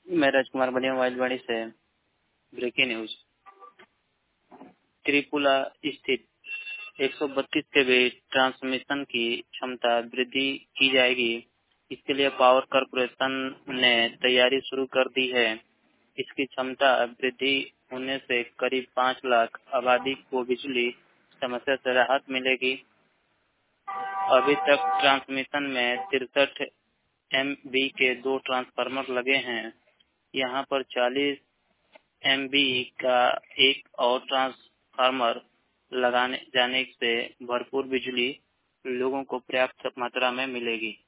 मैं राजकुमार बनिया वाइलवाड़ी से। Breaking news. त्रिपुरा स्थित 132 केवी ट्रांसमिशन की क्षमता वृद्धि की जाएगी। इसके लिए पावर कॉर्पोरेशन ने तैयारी शुरू कर दी है। इसकी क्षमता वृद्धि होने से करीब 5 लाख आबादी को बिजली समस्या से राहत मिलेगी। अभी तक ट्रांसमिशन में 63 MV के 2 ट्रांसफार्मर लगे हैं। यहाँ पर 40 MV का एक और ट्रांसफार्मर लगाने जाने से भरपूर बिजली लोगों को पर्याप्त मात्रा में मिलेगी।